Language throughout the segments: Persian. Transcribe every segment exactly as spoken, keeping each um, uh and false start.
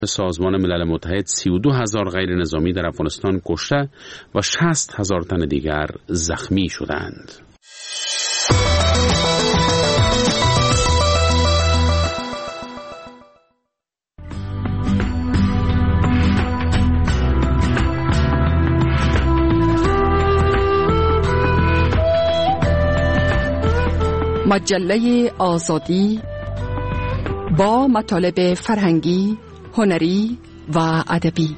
سازمان ملل متحد سی و دو هزار غیر نظامی در افغانستان کشته و شصت هزار تن دیگر زخمی شدند. مجله آزادی با مطالب فرهنگی، هنری و ادبی.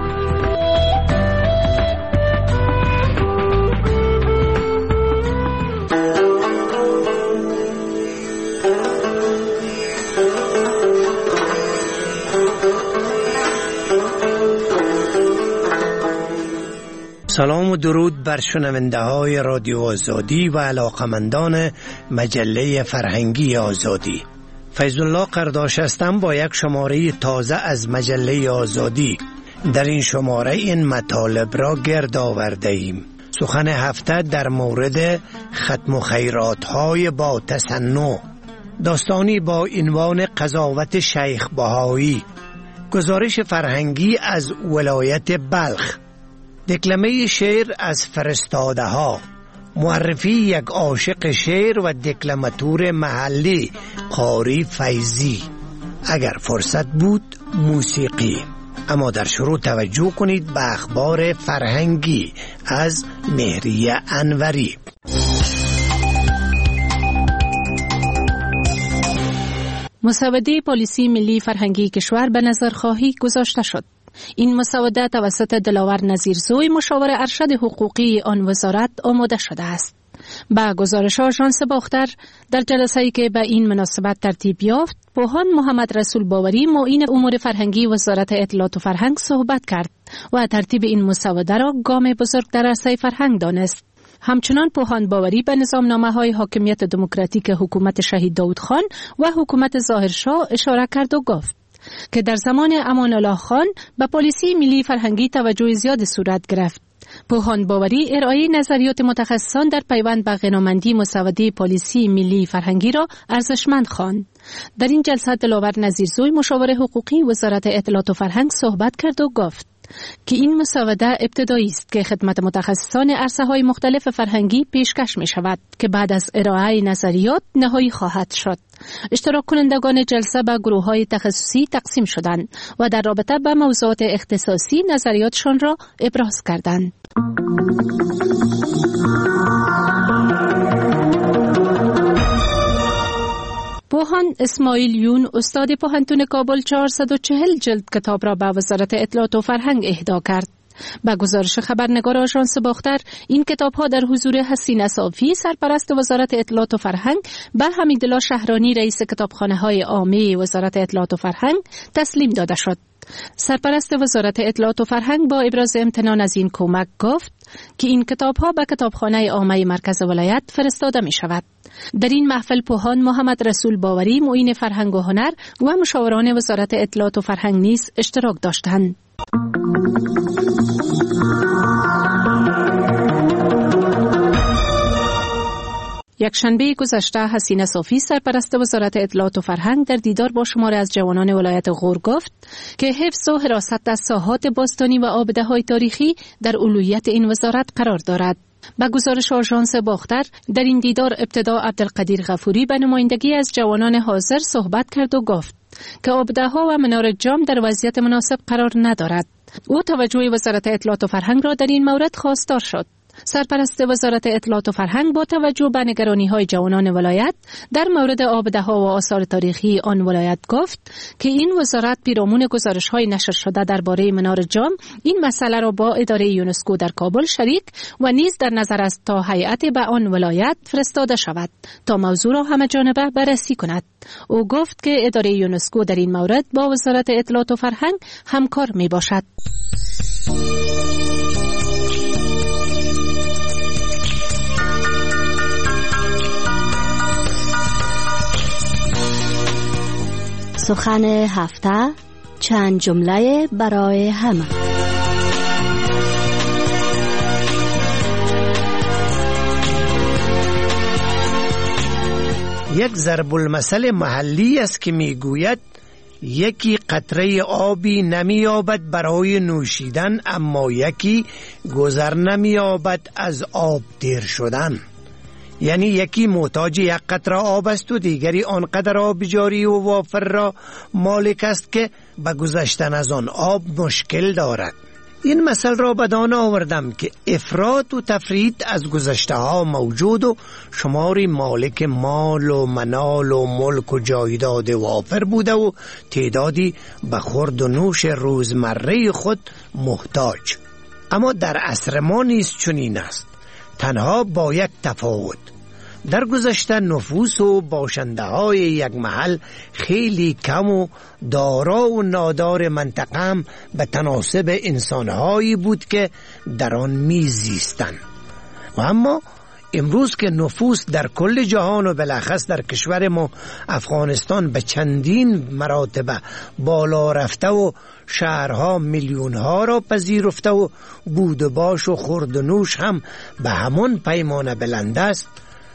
سلام و درود بر شنونده های رادیو آزادی و علاقمندان مجله فرهنگی آزادی. فیض الله قرداش هستم با یک شماره تازه از مجله آزادی. در این شماره این مطالب را گرد آورده ایم. سخن هفته در مورد ختم خیرات های با تصنع، داستانی با عنوان قضاوت شیخ بهایی، گزارش فرهنگی از ولایت بلخ، دکلمه شعر از فرستاده ها، معرفی یک عاشق شعر و دکلماتور محلی قاری فیضی. اگر فرصت بود موسیقی. اما در شروع توجه کنید به اخبار فرهنگی از مهریه انوری. مسوده پلیسی ملی فرهنگی کشور به نظرخواهی گذاشته شد. این مسوده توسط دلاور نظیرزوی مشاور ارشد حقوقی آن وزارت آماده شده است. با گزارش آژانس باختر در جلسه‌ای که به این مناسبت ترتیب یافت، پوهان محمد رسول باوری معین امور فرهنگی وزارت اطلاعات و فرهنگ صحبت کرد و ترتیب این مسوده را گام بزرگ در عرصه فرهنگ دانست. همچنان پوهان باوری به نظامنامه‌های حاکمیت دموکراتیک حکومت شهید داود خان و حکومت ظاهرشاه اشاره کرد و گفت که در زمان امان الله خان به پلیسی ملی فرهنگی توجه زیاد صورت گرفت. پوهان باوری ارائه نظریات متخصصان در پیوند به غنامندی مسوده پلیسی ملی فرهنگی را ارزشمند خواند. در این جلسه دلاور نظیرزوی مشاور حقوقی وزارت اطلاعات و فرهنگ صحبت کرد و گفت که این مسوده ابتدایی است که خدمت متخصصان عرصه‌های مختلف فرهنگی پیشکش می شود که بعد از ارائه نظریات نهایی خواهد شد. اشتراک کنندگان جلسه به گروه‌های تخصصی تقسیم شدند و در رابطه با موضوعات اختصاصی نظریاتشان را ابراز کردند. پوهان اسماعیل یون استاد پوهنتون کابل چهارصد و چهل جلد کتاب را به وزارت اطلاعات و فرهنگ اهدا کرد. با گزارش خبرنگار آژانس باختر، این کتاب‌ها در حضور حسین صافی سرپرست وزارت اطلاعات و فرهنگ به حمیدالله شهرانی رئیس کتابخانه‌های عامه وزارت اطلاعات و فرهنگ تسلیم داده شد. سرپرست وزارت اطلاعات و فرهنگ با ابراز امتنان از این کمک گفت که این کتاب‌ها به کتابخانه عامه مرکز ولایت فرستاده می شود. در این محفل پوهان محمد رسول باوری معین فرهنگ و هنر و مشاوران وزارت اطلاعات و فرهنگ نیز اشتراک داشتند. یک شنبه گذشته حسین صافی سرپرست وزارت اطلاعات و فرهنگ در دیدار با شماری از جوانان ولایت غور گفت که حفظ و حراست از ساحات باستانی و آبده‌های تاریخی در اولویت این وزارت قرار دارد. با گزارش آژانس باختر، در این دیدار ابتدا عبدالقدیر غفوری به نمایندگی از جوانان حاضر صحبت کرد و گفت که آبده‌ها و منار جام در وضعیت مناسب قرار ندارد. او توجه وزارت اطلاعات و فرهنگ را در این مورد خواستار شد. سرپرست وزارت اطلاعات و فرهنگ با توجه به نگرانی‌های جوانان ولایت در مورد آبده‌ها و آثار تاریخی آن ولایت گفت که این وزارت پیرامون گزارش‌های نشر شده درباره منار جام این مسئله را با اداره یونسکو در کابل شریک و نیز در نظر است تا هیئت به آن ولایت فرستاده شود تا موضوع را همه‌جانبه بررسی کند. او گفت که اداره یونسکو در این مورد با وزارت اطلاعات و فرهنگ همکار میباشد. سخن هفته، چند جمله برای همه. یک ضرب المثل محلی است که میگوید یکی قطره آبی نمی‌یابد برای نوشیدن، اما یکی گذر نمی‌یابد از آب دیر شدن. یعنی یکی محتاج یک قطره آب است و دیگری آنقدر آب جاری و وافر را مالک است که به گذشتن از آن آب مشکل دارد. این مثل را بدان آوردم که افراط و تفریط از گذشته ها موجود و شماری مالک مال و منال و ملک و جایداد وافر بوده و تعدادی به خورد و نوش روزمره خود محتاج. اما در عصر ما نیز چنین است، تنها با یک تفاوت. در گذشته نفوس و باشنده های یک محل خیلی کم و دارا و نادار منطقه هم به تناسب انسانهایی بود که در آن میزیستند. و اما امروز که نفوس در کل جهان و بالاخص در کشور ما افغانستان به چندین مراتب بالا رفته و شهرها میلیونها را پذیرفته و بود و باش و خورد و نوش هم به همان پیمانه بلند است،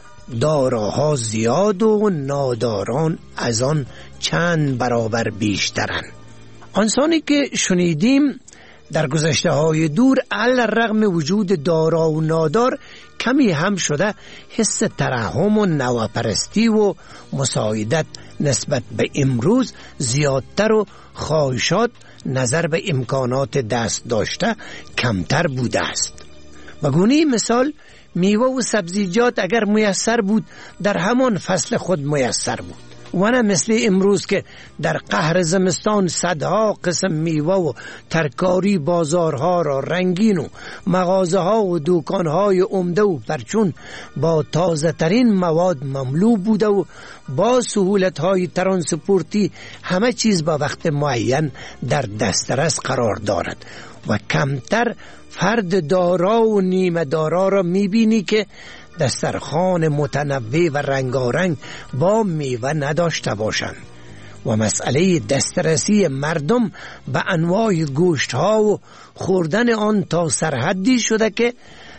داراها زیاد و ناداران از آن چند برابر بیشترند. آنسانی که شنیدیم در گذشته های دور علی‌رغم وجود دارا و نادار کمی هم شده حس ترحم و نوپرستی و مساعدت نسبت به امروز زیادتر و خواهشات نظر به امکانات دست داشته کمتر بوده است. بگونی مثال میوه و سبزیجات اگر میسر بود در همان فصل خود میسر بود، و نه مثل امروز که در قهر زمستان صدها قسم میوه و ترکاری بازارها را رنگین و مغازه ها و دوکان های عمده و پرچون با تازه ترین مواد مملو بوده و با سهولت های ترانسپورتی همه چیز با وقت معین در دسترس قرار دارد و کمتر فرد دارا و نیمه دارا را میبینی که دسترخوان متنوع و رنگارنگ با میوه نداشته باشند. و مسئله دسترسی مردم به انواع گوشت ها و خوردن آن تا سرحدی شده که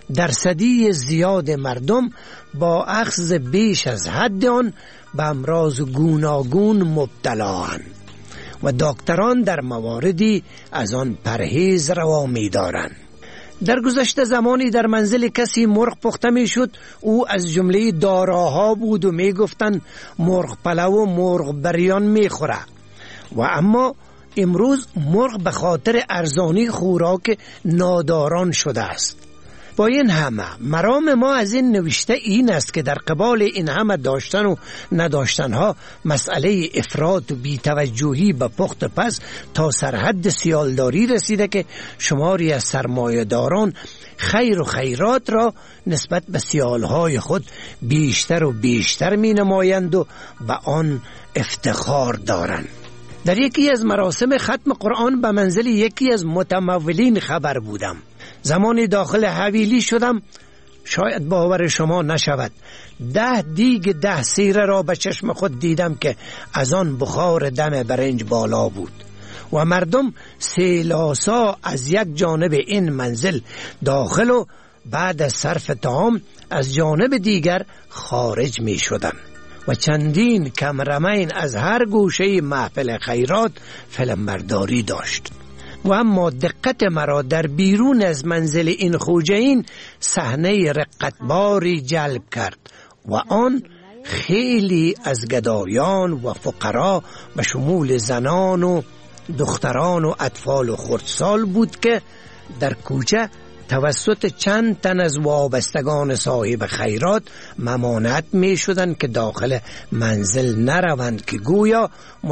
درصدی زیاد مردم با اخذ بیش از حد آن به امراض گوناگون مبتلااند و دکتران در مواردی از آن پرهیز روا می دارند. در گذشته زمانی در منزل کسی مرغ پخته می شد، او از جمله داراها بود و می گفتن مرغ پلو و مرغ بریان می خوره. و اما امروز مرغ به خاطر ارزانی خوراک ناداران شده است. با این همه مرام ما از این نوشته این است که در قبال این همه داشتن و نداشتن ها مسئله افراط و بی‌توجهی به پخت پس تا سرحد سیالداری رسیده که شماری از سرمایه‌داران خیر و خیرات را نسبت به سیالهای خود بیشتر و بیشتر می نمایند و به آن افتخار دارند. در یکی از مراسم ختم قرآن به منزل یکی از متمولین خبر بودم. زمانی داخل حویلی شدم، شاید باور شما نشود، ده دیگ ده سیره را به چشم خود دیدم که از آن بخار دم برنج بالا بود و مردم سیلاسا از یک جانب این منزل داخل و بعد از صرف طعام از جانب دیگر خارج می شدن و چندین کمرمین از هر گوشه محفل خیرات فیلمبرداری داشت. و اما دقت مرا در بیرون از منزل این خوجین صحنه رقتباری جلب کرد و آن خیلی از گدایان و فقرا به شمول زنان و دختران و اطفال و خردسال بود که در کوچه توسط چند تن از وابستگان صاحب خیرات ممانعت می شدند که داخل منزل نروند که گویا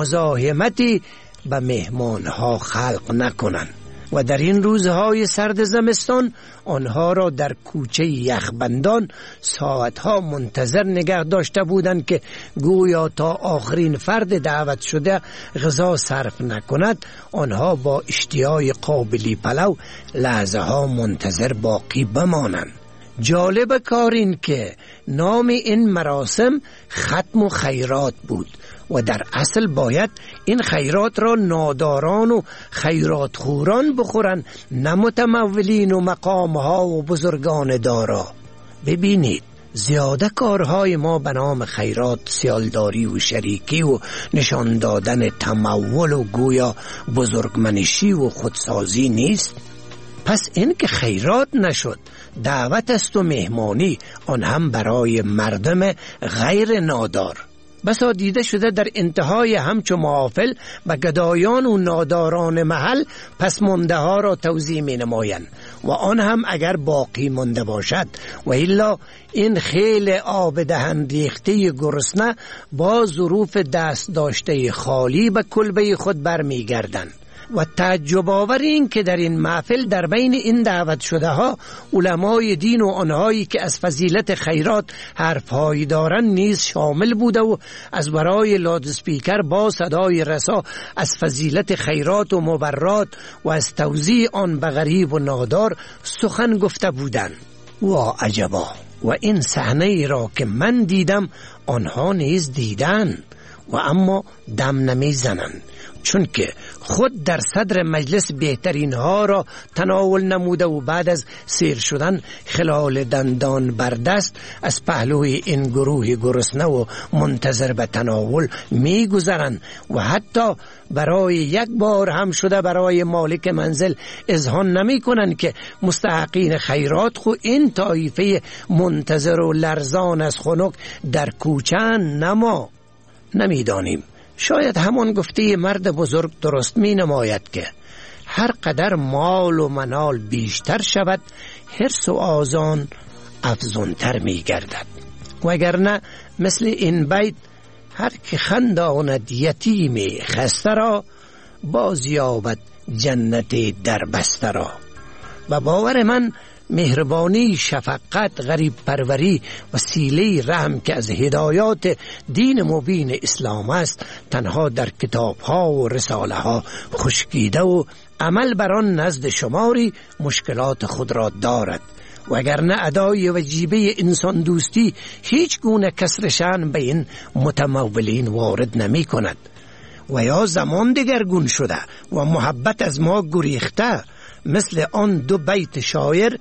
مزاحمتی به مهمانها خلق نکنند. و در این روزهای سرد زمستان آنها را در کوچه یخبندان ساعتها منتظر نگه داشته بودند که گویا تا آخرین فرد دعوت شده غذا صرف نکند آنها با اشتیای قابلی پلو لحظه ها منتظر باقی بمانند. جالب کار این که نام این مراسم ختم خیرات بود و در اصل باید این خیرات را ناداران و خیرات خوران بخورن، نه متمولین و مقامها و بزرگان دارا. ببینید زیاده کارهای ما به نام خیرات سیالداری و شریکی و نشان دادن تمول و گویا بزرگمنشی و خودسازی نیست؟ پس این که خیرات نشد دعوت است و مهمانی، آن هم برای مردم غیر نادار. بسا دیده شده در انتهای همچو محافل و گدایان و ناداران محل پس مانده ها را توزیع می نمایند و آن هم اگر باقی مانده باشد، و الا این خیل آب دهن ریخته گرسنه با ظروف دست داشته خالی به کلبه خود برمی گردند. و تعجب آور این که در این محفل در بین این دعوت شده ها علمای دین و آنهایی که از فضیلت خیرات حرفهایی دارن نیز شامل بوده و از برای لادسپیکر با صدای رسا از فضیلت خیرات و مبرات و از توزیع آن به غریب و نادار سخن گفته بودند. و عجبا، و این صحنه ای را که من دیدم آنها نیز دیدن و اما دم نمی زنند، چون که خود در صدر مجلس بهترین ها را تناول نموده و بعد از سیر شدن خلال دندان بر دست از پهلوی این گروه گرسنه و منتظر به تناول می گذرند و حتی برای یک بار هم شده برای مالک منزل اذعان نمی کنند که مستحقین خیرات خو این طایفه منتظر و لرزان از خنک در کوچه نما. نمیدانیم، شاید همان گفته مرد بزرگ درست می نماید که هر قدر مال و منال بیشتر شود حرص و آزان افزونتر می گردد. وگرنه مثل این بیت هر که خنداند یتیم خسته را باز یابد جنت در بسته را. و باور من مهربانی، شفقت، غریب پروری و سیله رحم که از هدایات دین مبین اسلام است تنها در کتاب ها و رساله ها خشکیده و عمل بر آن نزد شماری مشکلات خود را دارد. وگرنه ادای وجیبه انسان دوستی هیچ گونه کسر شأن به این متمولین وارد نمی کند. و یا زمان دگرگون شده و محبت از ما گریخته، مثل آن دو بیت شاعر: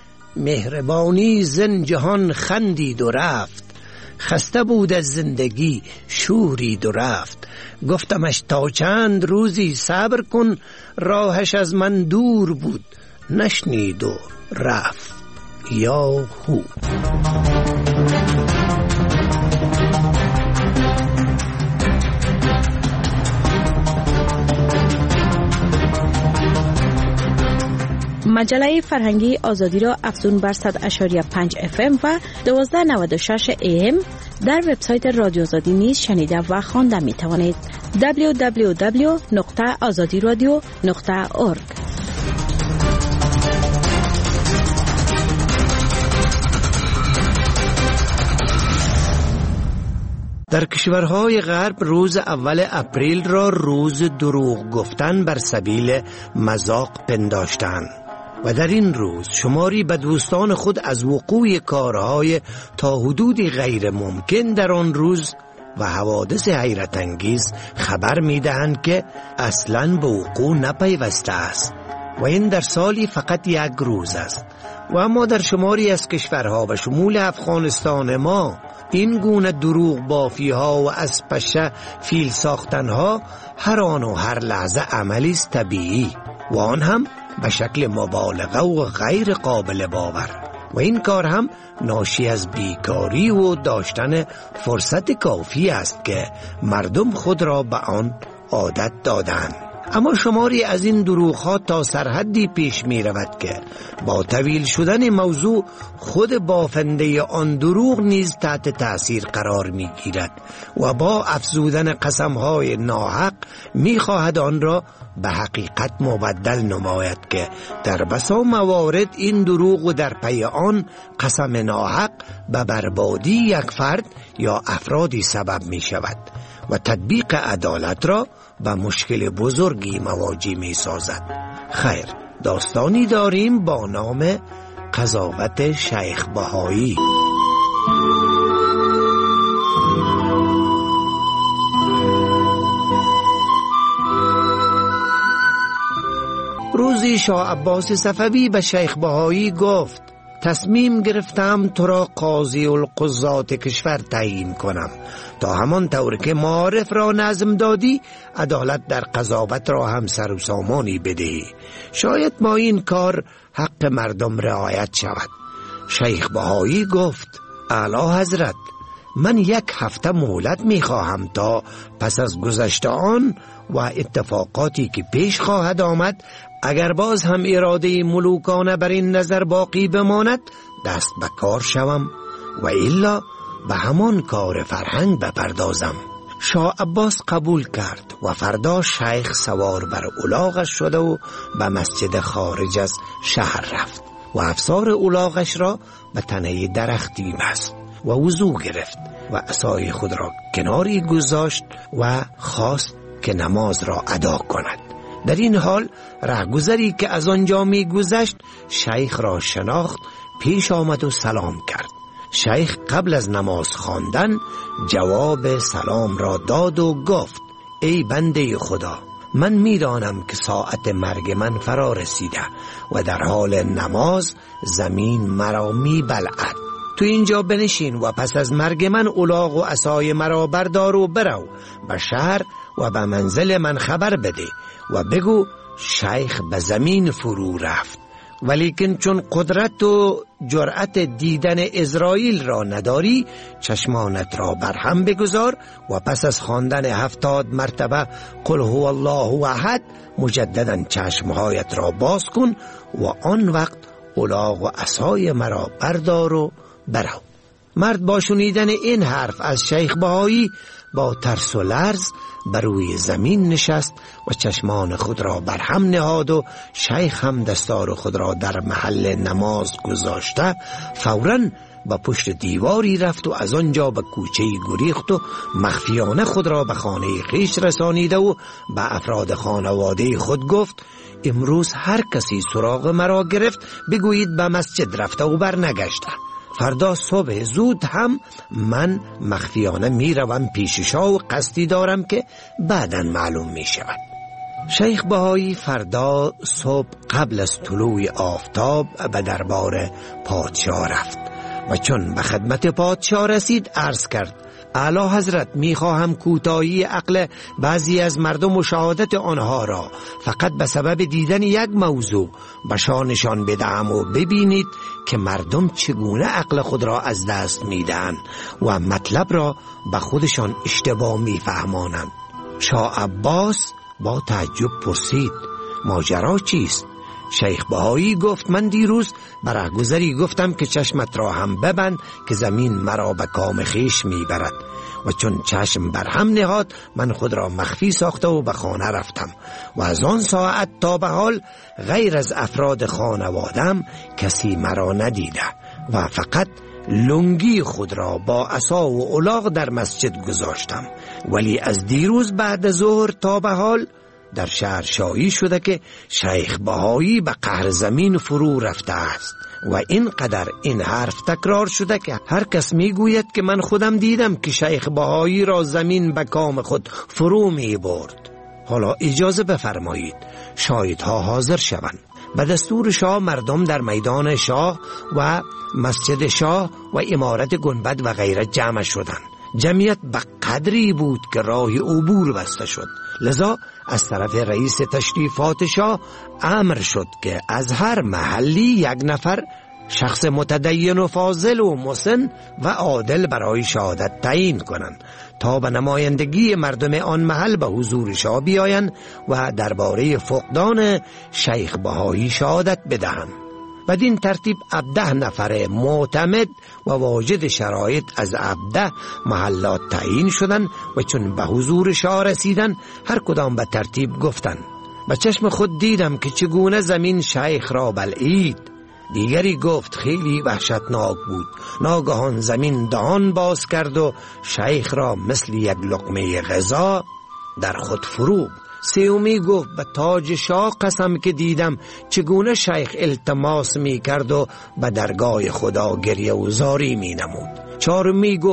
مهربانی زن جهان خندید و رفت، خسته بود از زندگی شورید و رفت. گفتمش تا چند روزی صبر کن، راهش از من دور بود نشنید و رفت. یا هو. مجله فرهنگی آزادی را افزون بر صد و شش و پنج اف ام و دوازده و نود و شش ای ام در وبسایت رادیو آزادی نیز شنیده و خوانده می توانید. دبلیو دبلیو دبلیو نقطه آزادی رادیو نقطه اورگ. در کشورهای غرب روز اول اپریل را روز دروغ گفتن بر سبیل مذاق پنداشتند و در این روز شماری به دوستان خود از وقوع کارهای تا حدودی غیر ممکن در آن روز و حوادث حیرت انگیز خبر می دهند که اصلاً به وقوع نپیوسته است و این در سالی فقط یک روز است. و اما در شماری از کشورها و شمول افغانستان ما این گونه دروغ بافی ها و از پشه فیل ساختن ها هر آن و هر لحظه عملی است طبیعی و آن هم به شکل مبالغه و غیر قابل باور. و این کار هم ناشی از بیکاری و داشتن فرصت کافی است که مردم خود را به آن عادت دادند. اما شماری از این دروغ‌ها تا سرحدی پیش می رود که با طویل شدن موضوع خود بافنده آن دروغ نیز تحت تأثیر قرار می گیرد و با افزودن قسم‌های ناحق می خواهد آن را به حقیقت مبدل نماید که در بسا موارد این دروغ و در پی آن قسم ناحق به بربادی یک فرد یا افرادی سبب می شود و تطبیق عدالت را به مشکل بزرگی مواجه می سازد. خیر، داستانی داریم با نام قضاوت شیخ بهایی. روزی شاه عباس صفوی به شیخ بهایی گفت: تصمیم گرفتم تو را قاضی القضات کشور تعیین کنم تا همان طور که معارف را نظم دادی عدالت در قضاوت را هم سر و سامانی بدهی. شاید با این کار حق مردم رعایت شود. شیخ بهایی گفت اعلی حضرت، من یک هفته مهلت می خواهم تا پس از گذشت آن و اتفاقاتی که پیش خواهد آمد اگر باز هم اراده ملوکانه بر این نظر باقی بماند دست به کار شوم و الا به همان کار فرهنگ بپردازم. شاه عباس قبول کرد و فردا شیخ سوار بر الاغش شده و به مسجد خارج از شهر رفت و افسار الاغش را به تنه درختی بست و وضو گرفت و عصای خود را کناری گذاشت و خواست که نماز را ادا کند. در این حال رهگذری که از آنجا می گذشت شیخ را شناخت، پیش آمد و سلام کرد. شیخ قبل از نماز خواندن جواب سلام را داد و گفت ای بنده خدا، من میدانم که ساعت مرگ من فرا رسیده و در حال نماز زمین مرا می بلعد. تو اینجا بنشین و پس از مرگ من الاغ و عصای مرا بردار و برو به شهر و به منزل من خبر بده و بگو شیخ به زمین فرو رفت، ولیکن چون قدرت و جرأت دیدن اسرائیل را نداری چشمانت را برهم بگذار و پس از خواندن هفتاد مرتبه قل هو الله احد مجددا چشمهایت را باز کن و آن وقت الاغ و عصای مرا بردار و برو. مرد با شنیدن این حرف از شیخ بهایی با ترس و لرز بر روی زمین نشست و چشمان خود را بر هم نهاد و شیخ هم دستار خود را در محل نماز گذاشته فوراً به پشت دیواری رفت و از آنجا به کوچه گریخت و مخفیانه خود را به خانه خویش رسانیده و به افراد خانواده خود گفت امروز هر کسی سراغ مرا گرفت بگویید به مسجد رفته و بر نگشته. فردا صبح زود هم من مخفیانه می روم پیش شاه و قصدی دارم که بعداً معلوم می شود. شیخ بهایی فردا صبح قبل از طلوع آفتاب به دربار پادشاه رفت و چون به خدمت پادشاه رسید عرض کرد اعلی حضرت، می خواهم کوتاهی عقل بعضی از مردم و شهادت آنها را فقط به سبب دیدن یک موضوع به شاه نشان بدهم و ببینید که مردم چگونه عقل خود را از دست می دهند و مطلب را به خودشان اشتباه می فهمانند. شاه عباس با تعجب پرسید ماجرا چیست؟ شیخ بهایی گفت من دیروز برای گذری گفتم که چشمت را هم ببند که زمین مرا به کام خیش میبرد و چون چشم بر هم نهاد من خود را مخفی ساخته و به خانه رفتم و از آن ساعت تا به حال غیر از افراد خانوادم کسی مرا ندیده و فقط لنگی خود را با عصا و الاغ در مسجد گذاشتم، ولی از دیروز بعد ظهر تا به حال در شهر شایع شده که شیخ بهایی به قعر زمین فرو رفته است و اینقدر این حرف تکرار شده که هر کس میگوید که من خودم دیدم که شیخ بهایی را زمین به کام خود فرو می برد. حالا اجازه بفرمایید شاهدها حاضر شوند. به دستور شاه مردم در میدان شاه و مسجد شاه و عمارت گنبد و غیره جمع شدند. جمعیت به قدری بود که راه عبور بسته شد، لذا از طرف رئیس تشریفات شاه امر شد که از هر محلی یک نفر شخص متدین و فاضل و مسن و عادل برای شهادت تعیین کنند تا به نمایندگی مردم آن محل به حضور شاه بیایند و درباره فقدان شیخ بهایی شهادت بدهند. بدین ترتیب هفده نفر معتمد و واجد شرایط از هفده محلات تعیین شدند و چون به حضور شاه رسیدند هر کدام به ترتیب گفتند به چشم خود دیدم که چگونه زمین شیخ را بلعید. دیگری گفت خیلی وحشتناک بود. ناگهان زمین دهان باز کرد و شیخ را مثل یک لقمه غذا در خود فرو. سیومی گفت به تاج شاه قسم که دیدم چگونه شیخ التماس می کرد و به درگاه خدا گریه و زاری می نمود. چهارمی گفت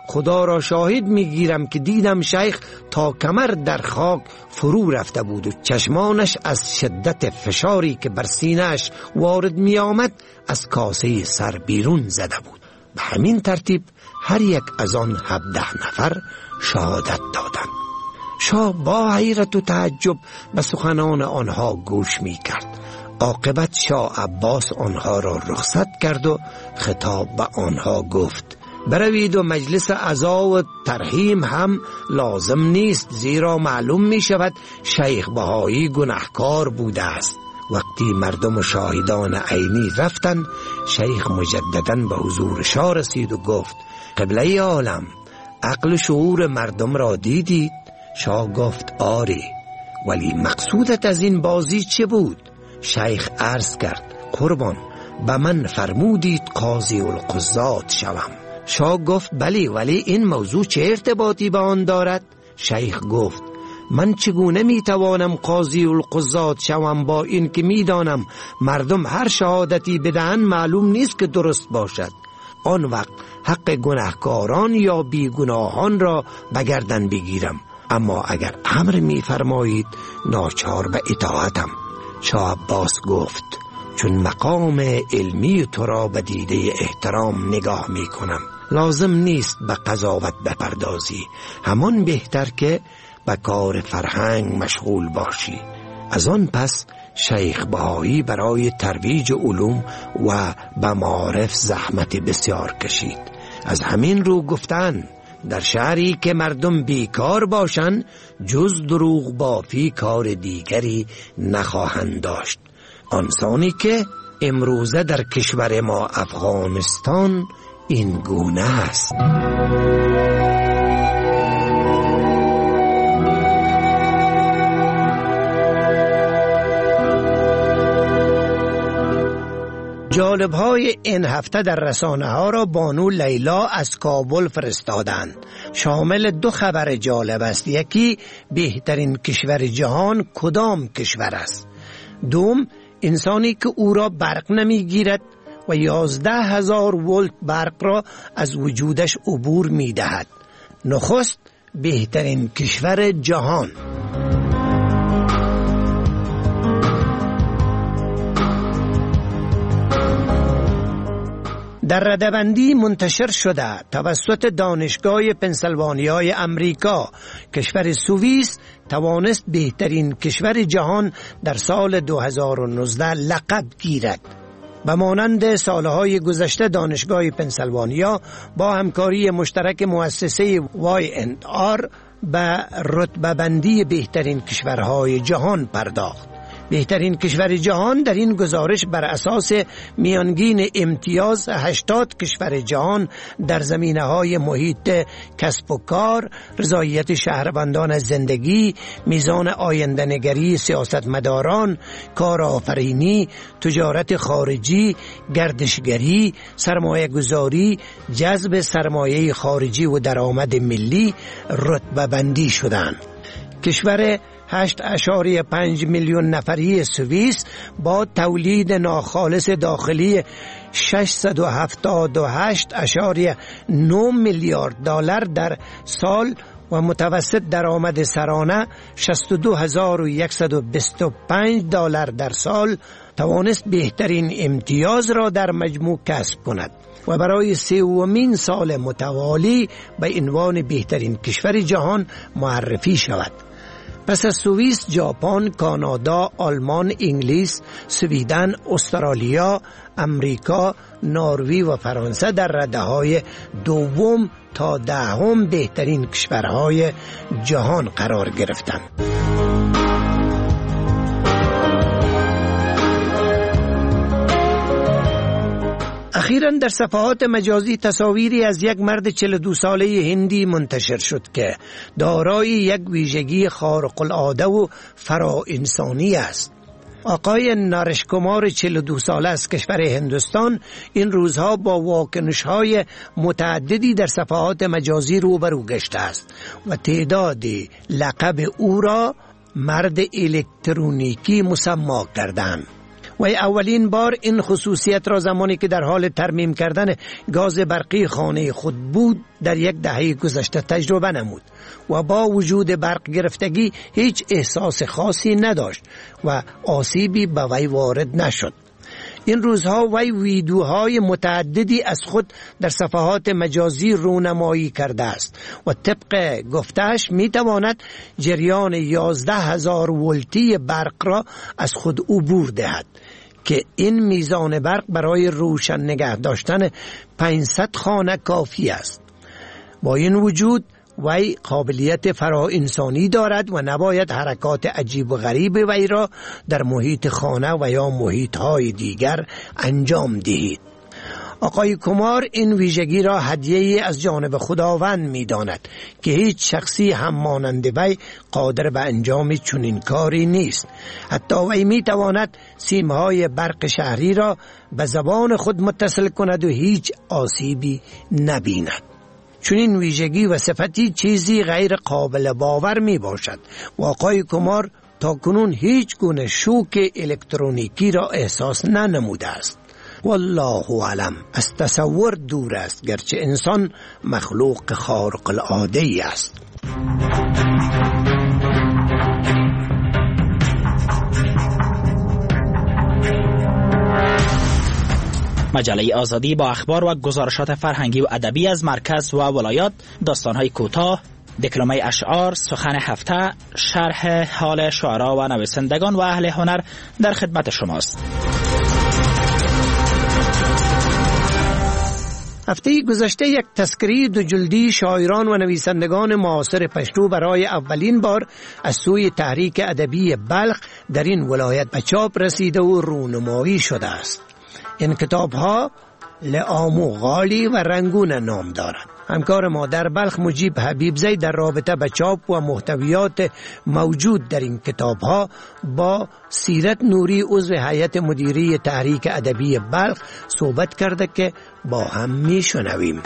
خدا را شاهد میگیرم که دیدم شیخ تا کمر در خاک فرو رفته بود و چشمانش از شدت فشاری که بر سینه‌اش وارد می آمد از کاسه سر بیرون زده بود. به همین ترتیب هر یک از آن هفده نفر شهادت دادند. شاه با حیرت و تعجب به سخنان آنها گوش می کرد. عاقبت شاه عباس آنها را رخصت کرد و خطاب به آنها گفت: بروید و مجلس عزا و ترحیم هم لازم نیست، زیرا معلوم می شود شیخ بهایی گناهکار بوده است. وقتی مردم و شاهدان عینی رفتند، شیخ مجدداً به حضور شاه رسید و گفت: قبله عالم، عقل و شعور مردم را دیدید؟ شاه گفت: آری، ولی مقصودت از این بازی چه بود؟ شیخ عرض کرد: قربان، به من فرمودید قاضی القضات شوم. شاه گفت: بلی، ولی این موضوع چه ارتباطی به آن دارد؟ شیخ گفت: من چگونه میتوانم قاضی القضات شوم با این که میدانم مردم هر شهادتی بدهند معلوم نیست که درست باشد. آن وقت حق گناهکاران یا بیگناهان را بگردن بگیرم، اما اگر امر میفرمایید ناچار به اطاعتم. شاه عباس گفت: چون مقام علمی تو را به دیده احترام نگاه می کنم، لازم نیست به قضاوت بپردازی، همان بهتر که به کار فرهنگ مشغول باشی. از آن پس شیخ بهایی برای ترویج علوم و به معارف زحمت بسیار کشید. از همین رو گفتن در شهری که مردم بیکار باشند جز دروغ بافی کار دیگری نخواهند داشت. آنسانی که امروزه در کشور ما افغانستان این گونه است. جالب‌های این هفته در رسانه ها را بانو لیلا از کابل فرستادند. شامل دو خبر جالب است. یکی بهترین کشور جهان کدام کشور است؟ دوم انسانی که او را برق نمیگیرد و یازده هزار ولت برق را از وجودش عبور میدهد. نخست بهترین کشور جهان. در ردبندی منتشر شده توسط دانشگاه پنسیلوانیای امریکا، کشور سوئیس توانست بهترین کشور جهان در سال دو هزار و نوزده لقب گیرد. به مانند سالهای گذشته دانشگاه پنسیلوانیا با همکاری مشترک مؤسسه وای اند آر به رتبه بندی بهترین کشورهای جهان پرداخت. بهترین کشور جهان در این گزارش بر اساس میانگین امتیاز هشتاد کشور جهان در زمینه‌های محیط کسب و کار، رضایت شهروندان از زندگی، میزان آینده‌نگری سیاستمداران، کارآفرینی، تجارت خارجی، گردشگری، سرمایه گذاری، جذب سرمایه خارجی و درآمد ملی رتبه بندی شدند. کشور هشت اشاریه پنج میلیون نفری سوئیس با تولید ناخالص داخلی ششصد و هفتاد و هشت اشاریه نه میلیارد دلار در سال و متوسط درآمد سرانه شصت و دو هزار و صد و بیست و پنج دلار در سال توانست بهترین امتیاز را در مجموع کسب کند و برای سومین سال متوالی به عنوان بهترین کشور جهان معرفی شود. پس از سوئیس، ژاپن، کانادا، آلمان، انگلیس، سویدن، استرالیا، امریکا، نروژ و فرانسه در رده‌های دوم تا دهم بهترین کشورهای جهان قرار گرفتند. اخیراً در صفحات مجازی تصاویری از یک مرد چهل و دو ساله هندی منتشر شد که دارای یک ویژگی خارق العاده و فرا انسانی است. آقای نارش کمار چهل و دو ساله از کشور هندوستان این روزها با واکنش‌های متعددی در صفحات مجازی روبرو گشته است و تعدادی لقب او را مرد الکترونیکی مسما کردند. و اولین بار این خصوصیت را زمانی که در حال ترمیم کردن گاز برقی خانه خود بود در یک دهه گذشته تجربه نمود و با وجود برق گرفتگی هیچ احساس خاصی نداشت و آسیبی به وی وارد نشد. این روزها وی ویدیوهای متعددی از خود در صفحات مجازی رونمایی کرده است و طبق گفتهش می تواند جریان یازده هزار ولتی برق را از خود عبور دهد که این میزان برق برای روشن نگه داشتن پانصد خانه کافی است. با این وجود وی قابلیت فرا انسانی دارد و نباید حرکات عجیب و غریب وی را در محیط خانه و یا محیط های دیگر انجام دهید. آقای کومار این ویژگی را هدیه از جانب خداوند می داند که هیچ شخصی هم مانند وی قادر به انجام چنین کاری نیست. حتی وی می تواند سیمهای برق شهری را به زبان خود متصل کند و هیچ آسیبی نبیند. چون این ویژگی و صفتی چیزی غیر قابل باور می باشد و آقای کومار تا کنون هیچ گونه شوک الکترونیکی را احساس ننموده است. والله اعلم، از تصور دور است گرچه انسان مخلوق خارق العاده ای است. مجله آزادی با اخبار و گزارشات فرهنگی و ادبی از مرکز و ولایات، داستان‌های کوتاه، دکلمه اشعار، سخن هفته، شرح حال شعرا و نویسندگان و اهل هنر در خدمت شماست. هفته گذشته یک تذکره دو جلدی شاعران و نویسندگان معاصر پشتو برای اولین بار از سوی تحریک ادبی بلخ در این ولایت به چاپ رسیده و رونمایی شده است. این کتاب ها لعامو غالی و رنگون نام دارند. همکار ما در بلخ مجیب حبیب زی در رابطه به چاپ و محتویات موجود در این کتاب ها با سیرت نوری عضو هیئت مدیره تحریک ادبی بلخ صحبت کرده که با هم می شنویم.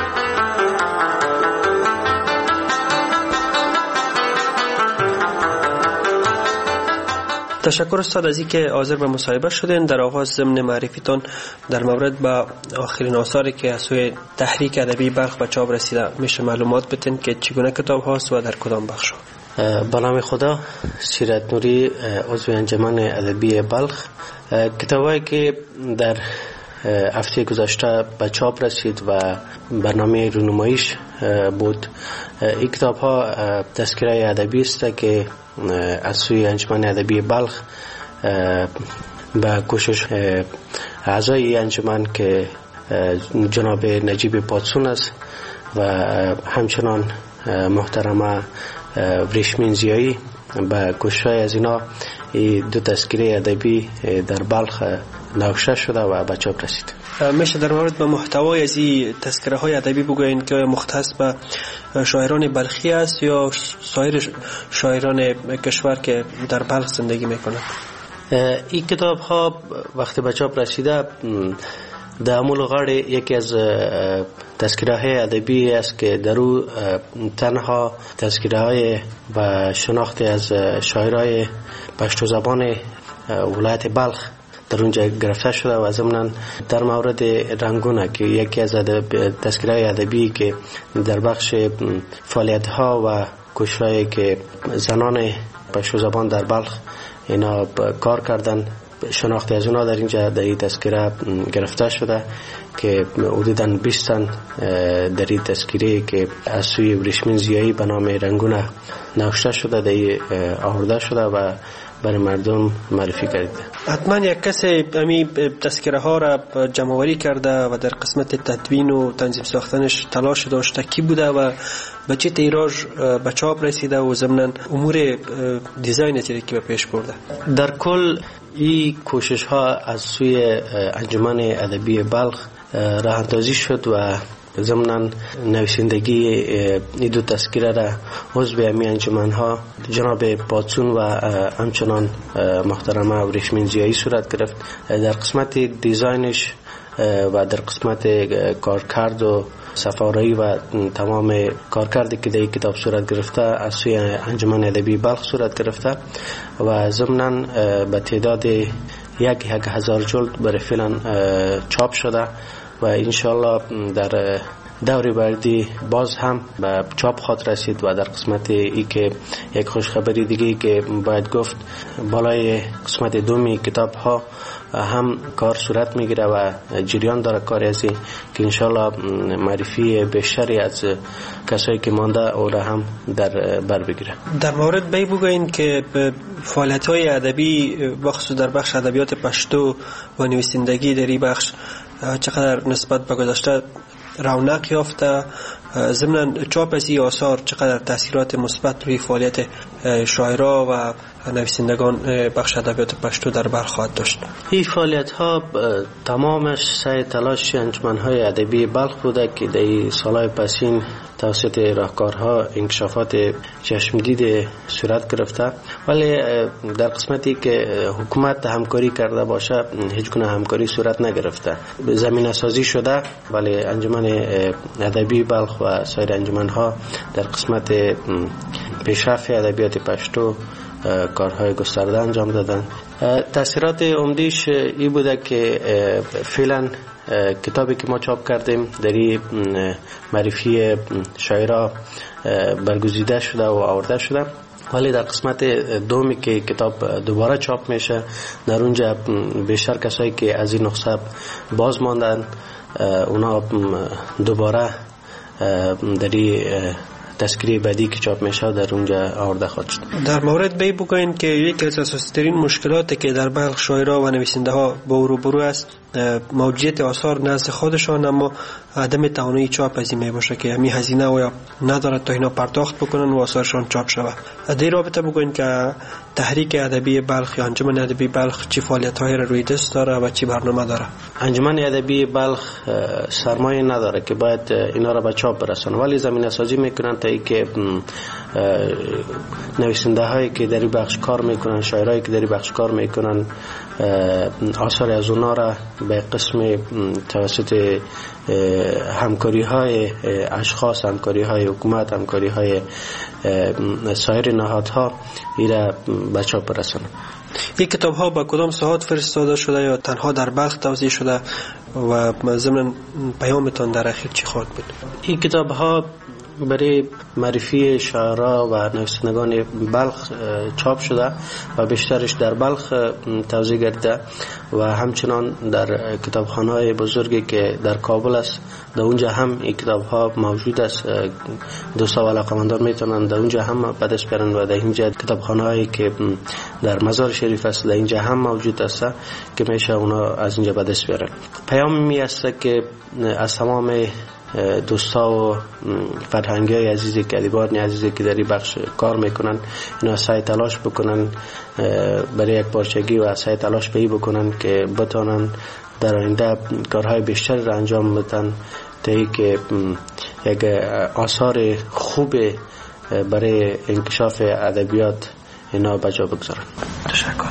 تشکر استاد از اینکه حاضر به مصاحبه شدین. در آغاز ضمن معرفیتون در مورد با آخرین آثاری که از سوی تحریک ادبی بلخ به چاپ رسیده میشه معلومات بدین که چگونه کتاب هاست و در کدام بخش؟ به نام خدا، سیرت نوری، عضو انجمن ادبی بلخ. کتابی که در هفته گذشته به چاپ رسید و برنامه رونماییش بود، این کتاب ها تذکره ادبی است که از سوی انجمن ادبی بلخ به کوشش اعضای انجمن که جناب نجیب پادسون است و همچنان محترمه ریشمین زیایی، به کوشش از اینا دو تذکره ادبی در بلخ نوشته شده و به چاپ رسید. میشه در مورد به محتوای از این تذکره های ادبی بگوین که مختص به شاعران بلخی است یا سایر شاعران کشور که در بلخ زندگی میکنند؟ این کتاب ها وقتی به چاپ رسیده در عمل غاړه یکی از تذکره های ادبی است که در او تنها تذکره های و شناخت از شاعرای پشتو زبان ولایت بلخ در اونجا گرفته شده و ضمناً در مورد رنگونه که یکی از تذکره ادبی که در بخش فعالیت ها و کوشش‌هایی که زنان پشتو زبان در بلخ اینا کار کردن، شناخت از اونا در اینجا در این تذکره گرفته شده که حدوداً بیست تن در این تذکره که از سوی ریشمین زیایی به نام رنگونه نوشته شده در این آورده شده و برای مردم معرفی کرده. حتما یک کسی امی تذکره ها را جمع‌آوری کرده و در قسمت تدوین و تنظیم ساختنش تلاش داشته، کی بوده و به چه تیراژ به چاپ رسیده و ضمن امور دیزاین چیزی که به پیش برده؟ در کل این کوشش ها از سوی انجمن ادبی بلخ راه اندازی شد و ضمناً نویسندگی این دو تذکره را عضو امی انجمن ها جناب پادسون و همچنان محترمه ریشمین زیایی صورت گرفت. در قسمت دیزاینش و در قسمت کارکرد و صفحه‌آرایی و تمام کارکردی که در این کتاب صورت گرفته از سوی انجمن ادبی بلخ صورت گرفته و ضمناً به تعداد یک یک هزار جلد برای فعلا چاپ شده و انشالله در دوری بعدی باز هم به چاپ خواهد رسید. و در قسمت ای که یک خوشخبری دیگه که باید گفت، بالای قسمت دومی کتاب ها هم کار صورت میگیره و جریان داره کار ازی که انشالله معرفی بیشتری از کسایی که مانده او را هم در بر بگیره. در مورد بی بگوین که فعالیت های ادبی بخصوص در بخش ادبیات پشتو و نویسندگی در این بخش چقدر نسبت به گذشته رونق یافته، ضمن چاپ از این آثار چقدر تاثیرات مثبت روی فعالیت شاعرها و نویسندگان بخش ادبیات پشتو در بر خواهد داشت؟ این فعالیت ها تمامش سعی تلاش انجمن های ادبی بلخ بوده که در سالهای پسین توسط راهکارها انکشافات چشمدید صورت گرفته، ولی در قسمتی که حکومت همکاری کرده باشه هیچ گونه همکاری صورت نگرفته. زمینه سازی شده ولی انجمن ادبی بلخ و سایر انجمن ها در قسمت پیشرفت ادبیات پشتو کارهای گسترده انجام دادن. تاثیرات عمدیش ای بوده که فعلا کتابی که ما چاپ کردیم در معرفی شاعرها برگزیده شده و آورده شده، ولی در قسمت دومی که کتاب دوباره چاپ میشه در اونجا بیشتر کسایی که از این نقطه باز ماندن اونا دوباره در تذکری بعدی که چاپ میشه در اونجا آورده خواهد شد. در مورد بی بگوین که یکی از اساسی‌ترین مشکلاتی که در بلخ شاعرها و نویسنده ها با روبرو است موجودیت آثار نزد خودشان، اما عدم توانایی چاپ از این می باشه که همین هزینه و یا ندارد تا اینا پرداخت بکنن و آثارشان چاپ شود. در رابطه بگوین که تحریک ادبی بلخ یا انجمن ادبی بلخ چه فعالیت‌هایی را روی دست داره و چه برنامه داره؟ انجمن ادبی بلخ سرمایه نداره که باید اینا را به چاپ برسونه، ولی زمینه سازی میکنن تا اینکه نویسنده هایی که در این بخش کار میکنن، شاعرایی که در این بخش کار میکنن، آثار از اونا را به قسم توسط همکاری های اشخاص، همکاری های حکومت، همکاری های سایر نهادها ایره به چاپ برسونه. این کتاب ها با کدام ساحات فرستاده شده یا تنها در بلخ توزیع شده و ضمن پیامتان در اخیر چی خواهد بود؟ این کتاب ها برای معرفی شاعرها و نویسندگان بلخ چاپ شده و بیشترش در بلخ توزیع گردیده و همچنان در کتابخانه‌های بزرگی که در کابل است در اونجا هم این کتاب ها موجود است. دوستا و علاقه‌مندان میتونن در اونجا هم به دست بیارن و در اینجا کتابخانه‌هایی که در مزار شریف است در اینجا هم موجود است که میشه اونا از اینجا به دست بیارن. پیام می است که از تمام دوستا و فرهنگی های عزیزی که ادیبان عزیزی که در این بخش کار میکنن اینا سعی تلاش بکنن برای یک پارچگی و سعی تلاش به این بکنن که بتونن در آینده کارهای بیشتر را انجام بدن تا اینکه یک آثار خوب برای انکشاف ادبیات اینا به جا بگذارن. تشکر.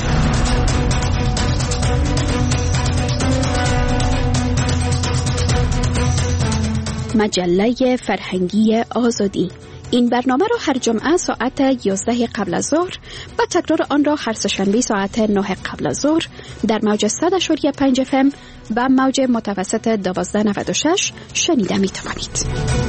مجله فرهنگی آزادی. این برنامه را هر جمعه ساعت یازده قبل از ظهر و تکرار آن را هر سه‌شنبه ساعت نه قبل از ظهر در موج صد و پنج اف ام و موج متوسط دوازده نود و شش شنیده می توانید.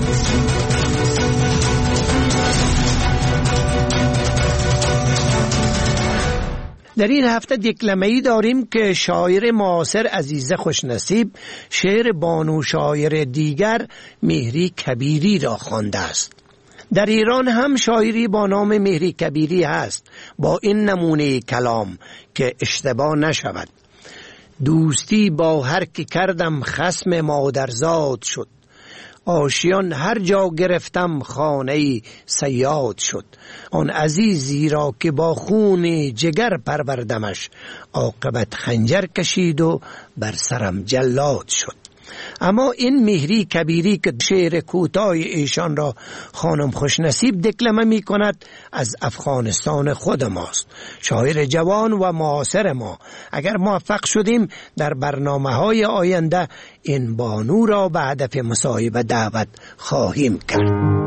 در این هفته دکلمه‌ای داریم که شاعر معاصر عزیزه خوشنصیب شعر بانو شاعر دیگر مهری کبیری را خوانده است. در ایران هم شاعری با نام مهری کبیری هست با این نمونه کلام که اشتباه نشود: دوستی با هر که کردم خصم مادرزاد شد، آشیان هر جا گرفتم خانه صیاد شد، آن عزیزی را که با خون جگر پروردمش، عاقبت خنجر کشید و بر سرم جلاد شد. اما این مهری کبیری که شعر کوتاه ایشان را خانم خوشنصیب دکلمه می کند از افغانستان خود ماست، شاعر جوان و معاصر ما. اگر موفق شدیم در برنامه های آینده این بانو را به هدف مصاحبه دعوت خواهیم کرد.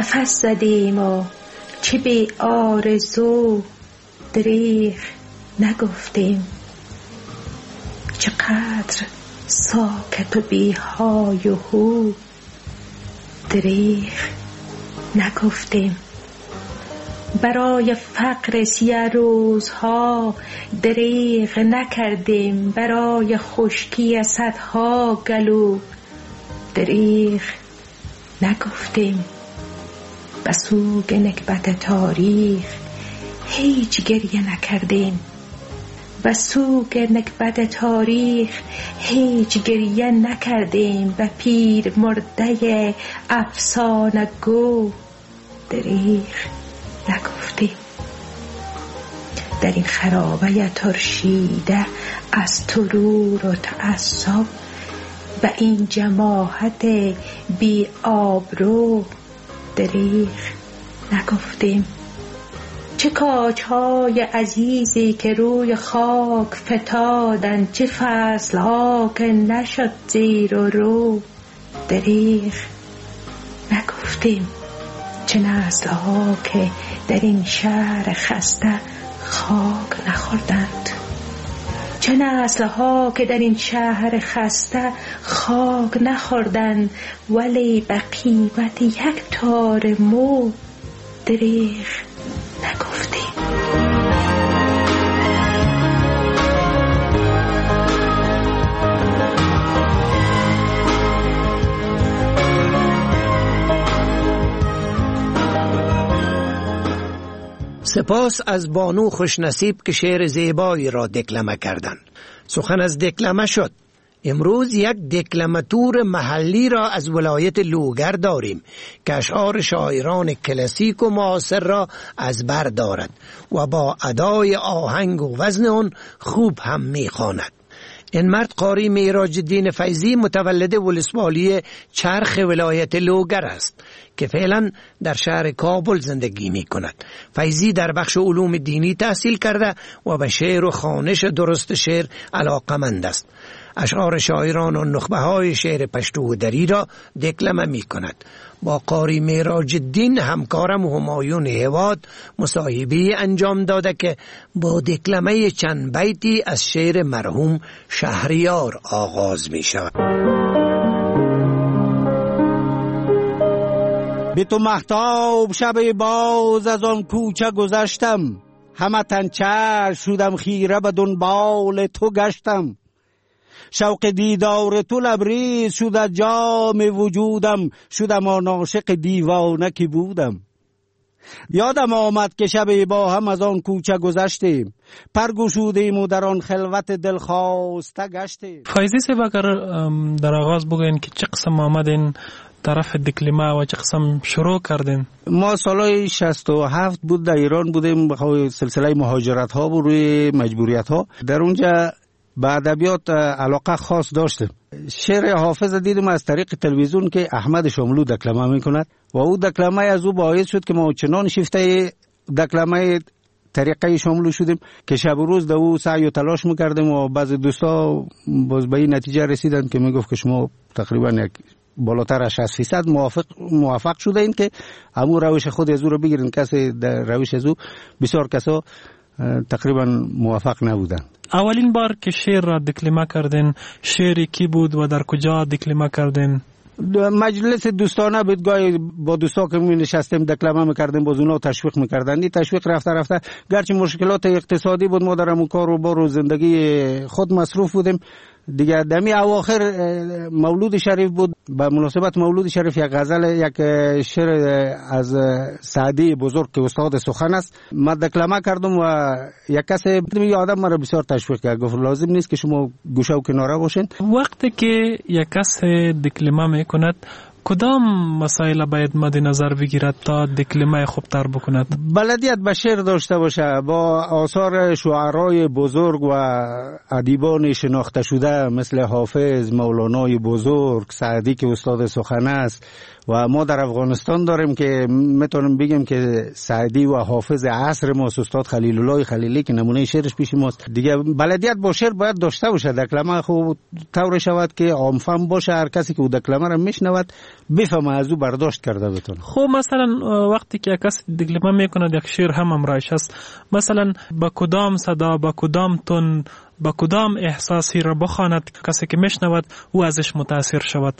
نفس زدیم و چه به آرزو دریغ نگفتیم. چقدر ساکت و بی های و هو دریغ نگفتیم. برای فقر سیه روزها دریغ نکردیم، برای خشکی صدها گلو دریغ نگفتیم. بسوگ نکبت تاریخ هیچ گریه نکردیم، بسوگ نکبت تاریخ هیچ گریه نکردیم. و پیر مرده افسانه گو دریغ نگفتیم. در این خرابه ترشیده از ترور و تعصب و این جماعت بی آبرو دریغ نگفتیم. چه کاج‌های عزیزی که روی خاک فتادند، چه فصل‌ها که نشد زیر و رو دریغ نگفتیم. چه نسل‌ها که در این شهر خسته خاک نخوردند، چه نسل‌ها که در این شهر خسته خاک نخوردند، ولی به قیمت یک تار مو دریغ نگفتیم. سپاس از بانو خوشنصیب که شعر زیبایی را دکلمه کردند. سخن از دکلمه شد. امروز یک دکلماتور محلی را از ولایت لوگر داریم که اشعار شاعران کلاسیک و معاصر را از بر دارد و با ادای آهنگ و وزن آن خوب هم می‌خواند. این مرد قاری معراج الدین فیضی متولد ولسوالی چرخ ولایت لوگر است که فعلا در شهر کابل زندگی می کند. فیضی در بخش علوم دینی تحصیل کرده و به شعر و خوانش درست شعر علاقمند است. اشعار شاعران و نخبه های شعر پشتو و دری را دکلمه می کند. با قاری معراج الدین همکارم همایون هواد مصاحبه انجام داده که با دکلمه چند بیتی از شعر مرحوم شهریار آغاز می شود. به تو مهتاب شب باز از آن کوچه گذشتم، همه تنچر شدم خیره به دنبال تو گشتم. شوق دیدار تو لبریز شد از جام وجودم، شدم آن عاشق دیوانه که بودم. یادم آمد که شب با هم از آن کوچه گذشتیم، پرگشودیم و در آن خلوت دلخواسته گشتیم. فایزی صاحب اگر در آغاز بگوین که چه قسم آمدین طرف دکلمه و چه قسم شروع کردین؟ ما سالهای شصت و هفت بود در ایران بودیم، بخواه سلسله مهاجرت ها و روی مجبوریت ها در اونجا به ادبیات علاقه خاص داشتم. شعر حافظ دیدم از طریق تلویزیون که احمد شاملو دکلمه میکند و او دکلمه از او باعث شد که ما چنان شیفته دکلمه طریقه شاملو شدیم که شب و روز در او سعی و تلاش میکردیم و بعضی دوستا باز به این نتیجه رسیدن که میگفت که شما تقریبا یک بالاتر از شصت فیصد موافق موافق شده این که همون روش خود از او رو بگیرین. کسی در روش از او بسیار کسا تقریبا موافق نبودن. اولین بار که شعر را دکلمه کردین شعری کی بود و در کجا دکلمه کردین؟ مجلس دوستانه بود، گاهی با دوستا که می نشستیم دکلمه میکردیم، باز اونا تشویق میکردن. این تشویق رفته رفته گرچه مشکلات اقتصادی بود، ما در همون کار و بار و زندگی خود مصروف بودیم دیگه. دمی اواخر مولود شریف بود، به مناسبت مولود شریف یک غزل یک شعر از سعدی بزرگ که استاد سخن است من دکلمه کردم و یک کسی یه آدم مرا بسیار تشویق کرد، گفت لازم نیست که شما گوشه و کناره باشین. وقتی که یک کس دکلمه میکند کدام مسائل باید مد نظر بگیرد تا دکلمه خوبتر بکند؟ بلدیت به شعر داشته باشه، با آثار شعرای بزرگ و ادیبان شناخته شده مثل حافظ، مولانای بزرگ، سعدی که استاد سخن است و ما در افغانستان داریم که میتونم بگم که سعدی و حافظ عصر ماست، استاد خلیل الله خلیلی که نمونه شعرش پیش ماست دیگه. بلدیت با شعر باید داشته باشه، دکلمه خوب طور شود که عامفهم باشه، هر کسی که او دکلمه را میشنود بفهمه از او برداشت کرده بتونه. خب مثلا وقتی که کسی دکلمه میکنه یک شعر هم امرایش است، مثلا با کدام صدا، با کدام تون، با کدام احساسی را بخواند کسی که میشنود او ازش متاثر شود.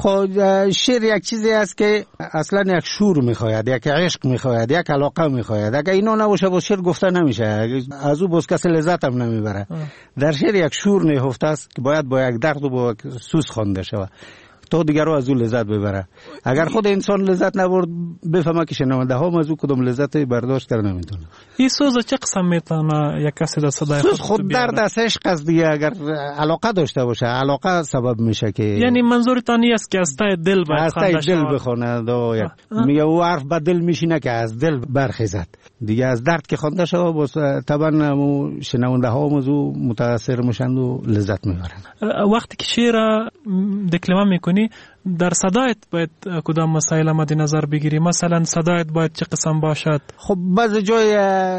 خب شعر یک چیزی است که اصلا یک شور میخواید، یک عشق میخواید، یک علاقه میخواید. اگه اینا نباشه با شعر گفته نمیشه، از او باز کسی لذت هم نمیبره. در شعر یک شور نهفته است که باید با یک درد و با یک سوز خوانده شود تا دیگر رو از او لذت ببره. اگر خود انسان لذت نبرد بفهمه که شنونده ها از او کدوم لذت برداشت کرده نمیتونه. این سوز چه قسم میتونه یک کسی در صدای خود خود درد است، عشق است دیگه. اگر علاقه داشته باشه علاقه سبب میشه که، یعنی منظورتان است که از ته دل باید خوانده شود، از ته دل بخواند و میگه او حرف به دل میشینه که از دل برخیزد دیگه. از درد که خوانده شود باز طبعا شنونده ها از او متاثر میشن و لذت میبرن. وقتی که شعر دکلمه میکنی در صدایت باید کدام مسائل مد نظر بگیری؟ مثلا صدایت باید چه قسم باشد؟ خب بعضی جای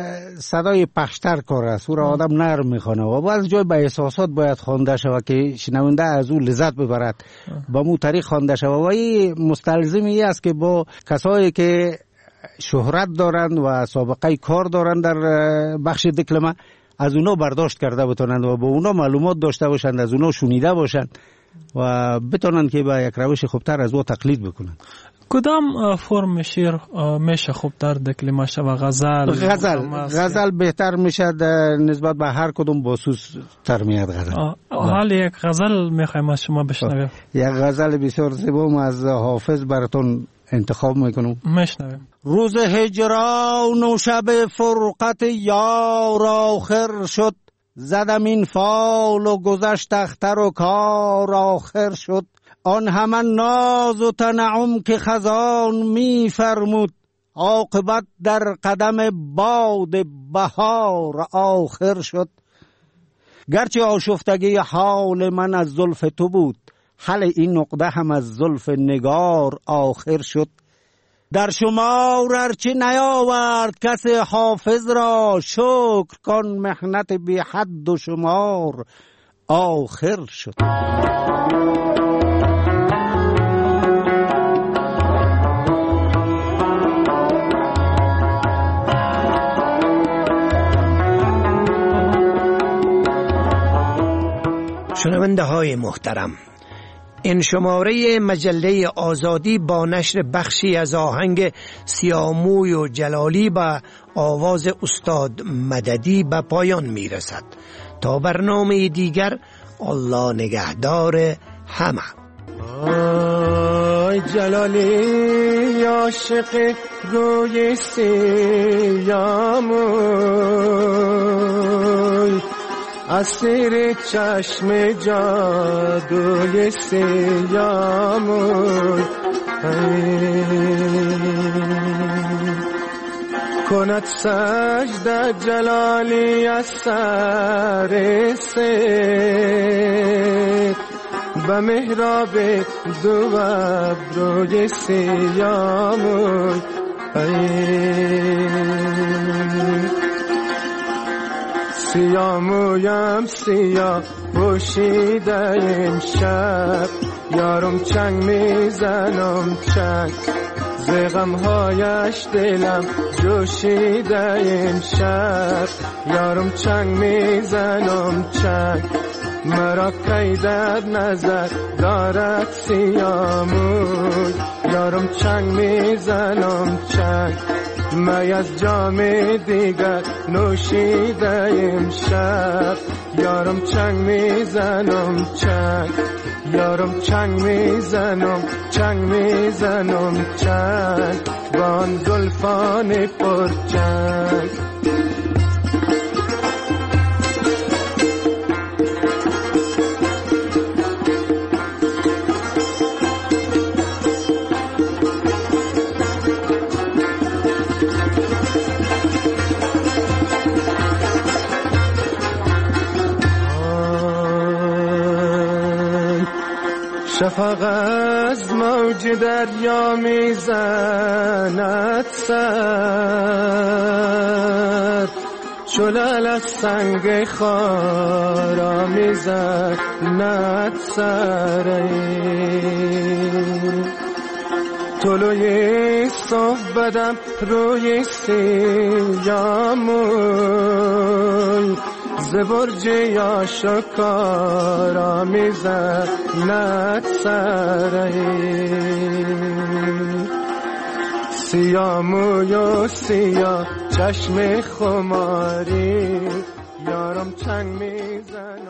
صدای پخشتر کار است، او را آدم نرم میخونه و بعضی جای به احساسات باید خوانده شود که شنونده از او لذت ببرد، با مو طریق خوانده شود. و این مستلزم این است که با کسایی که شهرت دارند و سابقه کار دارند در بخش دکلمه از اونا برداشت کرده بتونند و با اونا معلومات داشته باشند، از اونا شنیده باشند و بتونن که با یک روش خوبتر از او تقلید بکنن. کدام فرم شعر میشه خوبتر دکلمه شود؟ غزل؟ غزل غزل بهتر میشه نسبت به هر کدوم با سوز تر میاد غزل. حال یک غزل میخوایم از شما بشنویم. یک غزل بسیار زیبا از حافظ براتون انتخاب میکنم. میشنویم. روز هجران و شب فرقت یار آخر شد، زدم این فال و گذشت اختر و کار آخر شد. آن همه ناز و تنعم که خزان می فرمود، عاقبت در قدم باد بهار آخر شد. گرچه آشفتگی حال من از زلف تو بود، حل این نقطه هم از زلف نگار آخر شد. در شمار ارچه نیاورد کس حافظ را، شکر کن محنت بی حد و شمار آخر شد. شنونده های محترم، این شماره مجله آزادی با نشر بخشی از آهنگ سیاموی و جلالی با آواز استاد مددی به پایان می رسد. تا برنامه دیگر، الله نگهدار همه. آی جلالی عاشق روی سیاموی، اسیر چشم جادوی سیاموی، کند سجده جلالی از سر سید، به محراب دو ابروی سیاموی. سیامویم سیاه پوشیده امشب، یارم چنگ میزنم چنگ، ز غمهایش دلم جوشیده امشب، یارم چنگ میزنم چنگ، مرا کی در نظر دارد سیاموی، یارم چنگ میزنم چنگ، می از جام دیگر نوشیده امشب، یارم چنگ میزنم چنگ، یارم چنگ میزنم چنگ میزنم چنگ، با آن زلفان پرچنگ. شفق از موج دریا میزند سر، شلال از سنگ خارا میزند سر، طلوی صبح بدم روی سیاموی زبرج یا شکارا میزند سرهی سیاموی و سیا چشم خماری یارم چنگ میزن